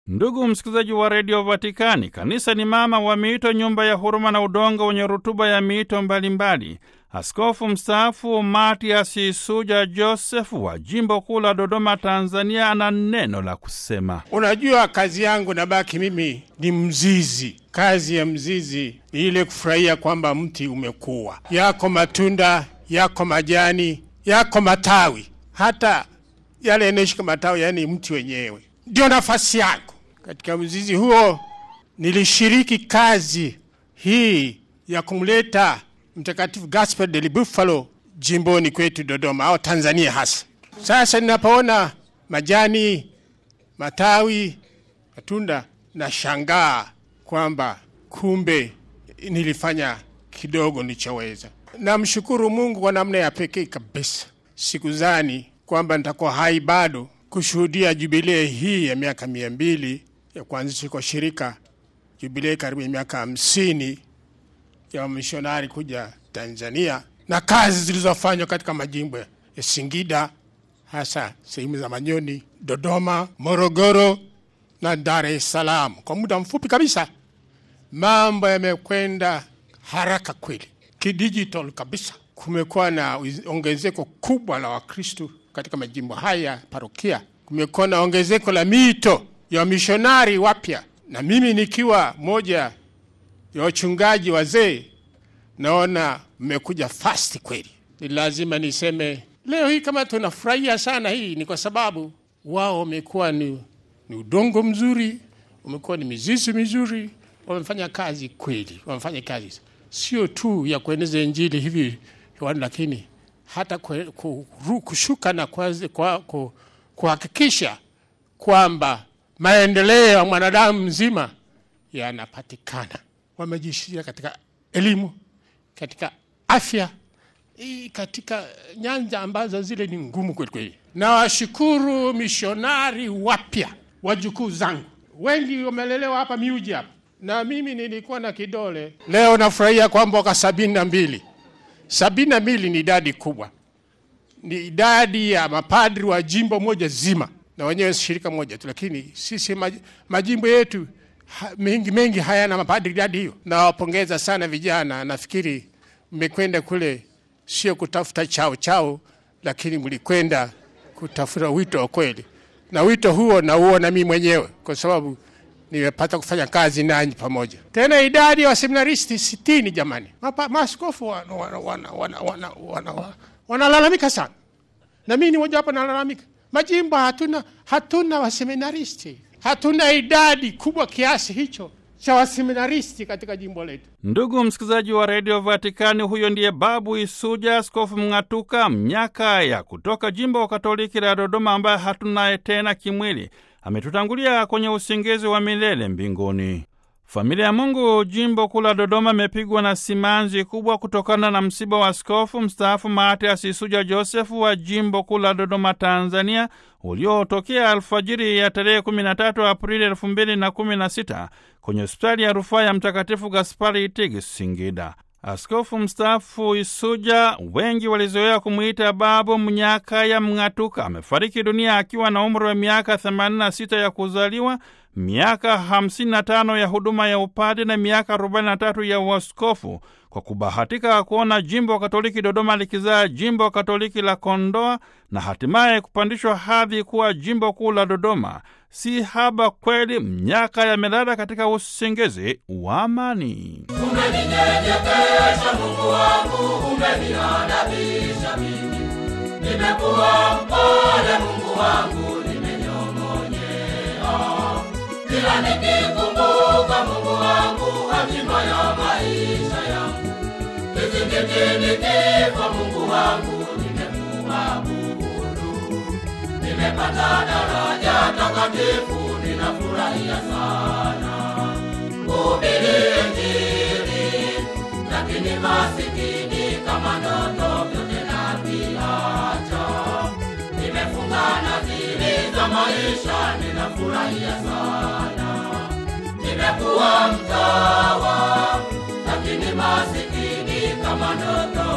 Ndugu msikilizaji wa Radio Vatikani, kanisa ni mama wa miito, nyumba ya huruma na udongo wenye rutuba ya miito mbalimbali. Askofu mstaafu Matias Isuja Joseph wa Jimbo Kuu la Dodoma, Tanzania, ana neno la kusema. Unajua, kazi yangu nabaki mimi ni mzizi. Kazi ya mzizi ni ile kufurahia kwamba mti umekuwa, yako matunda, yako majani, yako matawi, hata yale yanashika matawi, yani mti wenyewe. Ndio nafasi yako. Katika mzizi huo nilishiriki kazi hii ya kumleta Mtakatifu Gaspar del Bufalo jimboni kwetu Dodoma, au Tanzania hasa. Sasa ninapoona majani, matawi, matunda, na shangaa kwamba kumbe nilifanya kidogo nilichoweza. Namshukuru Mungu kwa namna ya pekee kabisa. Sikuzani kwamba nitakuwa hai bado kushuhudia jubilei hii ya miaka 200 ya kuanzishwa kwa shirika, jubilei karibu miaka 50 ya wamishonari kuja Tanzania, na kazi zilizofanywa katika majimbo ya Singida, hasa sehemu za Manyoni, Dodoma, Morogoro na Dar es Salaam. Kwa muda mfupi kabisa mambo yamekwenda haraka kweli, kidigital kabisa. Kumekuwa na ongezeko kubwa la Wakristo katika majimbo haya parokia. Kumekuwa na ongezeko la mito ya wamishonari wapya, na mimi nikiwa moja ya wachungaji wazee naona mmekuja fast kweli. Ni lazima niseme leo hii kama tunafurahia sana, hii ni kwa sababu wao wamekuwa ni udongo mzuri, wamekuwa ni mizizi mizuri, wamefanya kazi kweli. Wamefanya kazi sio tu ya kueneza Injili hivi, lakini hata kushuka na kuhakikisha kwamba maendeleo ya mwanadamu mzima yanapatikana. Wamejishia katika elimu, katika afya, katika nyanja ambazo zile ni ngumu kweli kweli. Na washukuru mishonari wapya, wajukuu zangu wengi wamelelewa hapa Miuji hapa, na mimi nilikuwa na kidole. Leo nafurahia kwamba waka 72. 72 ni idadi kubwa, ni idadi ya mapadri wa jimbo moja zima, na wenyewe shirika moja tu, lakini sisi majimbo yetu mengi hayana mapadri idadi hiyo. Na wapongeza sana vijana, nafikiri mmekwenda kule sio kutafuta chao, lakini mlikwenda kutafuta wito wa kweli, na wito huo nauona mimi mwenyewe kwa sababu nimepata kufanya kazi nanyi pamoja. Tena idadi ya waseminaristi 60 jamani. Maaskofu wanalalamika sana, na mimi ni mmoja hapa nalalamika. Majimbo hatuna waseminaristi, hatuna idadi kubwa kiasi hicho cha waseminaristi katika jimbo letu. Ndugu msikilizaji wa Radio Vatikani, huyo ndiye Babu Isuja, Askofu Mng'atuka Mnyakaya kutoka Jimbo Katoliki la Dodoma, ambaye hatunaye tena kimwili. Ametutangulia kwenye usingizi wa milele mbinguni. Familia ya Mungu Jimbo Kuu la Dodoma imepigwa na simanzi kubwa kutokana na msiba wa askofu mstaafu Matias Isuja Joseph wa Jimbo Kuu la Dodoma, Tanzania, uliotokea alfajiri ya tarehe 13 Aprili 2016 kwenye hospitali ya rufaa ya Mtakatifu Gaspari Itigi, Singida. Askofu mstaafu Isuja, wengi walizoea kumuita Babu Mnyakaya Mng'atuka, amefariki dunia akiwa na umri wa miaka 86 ya kuzaliwa, miaka 55 ya huduma ya upadi na miaka 43 ya uaskofu, kwa kubahatika kuona Jimbo Katoliki Dodoma likizaa Jimbo Katoliki la Kondoa na hatimaye kupandishwa hadhi kuwa Jimbo Kuu la Dodoma. Si haba kweli, Mnyakaya amelala katika usingizi wa amani. Umeninyenyekesha Mungu wangu, umeniadabisha mimi. Nimekuwa mpole Mungu wangu, nimenyong'onyea. Kila nikikumbuka Mungu wangu, hatima ya maisha yangu. Kizingitini kifo Mungu wangu, nimekuabudu. Nimepata daraja takatifu, ninafurahia sana kuhubiri Injili, lakini masikini kama ndoto vyote naviacha. Nimefunga nadhiri za maisha, ninafurahia sana. Nimekuwa mtawa, lakini masikini kama ndoto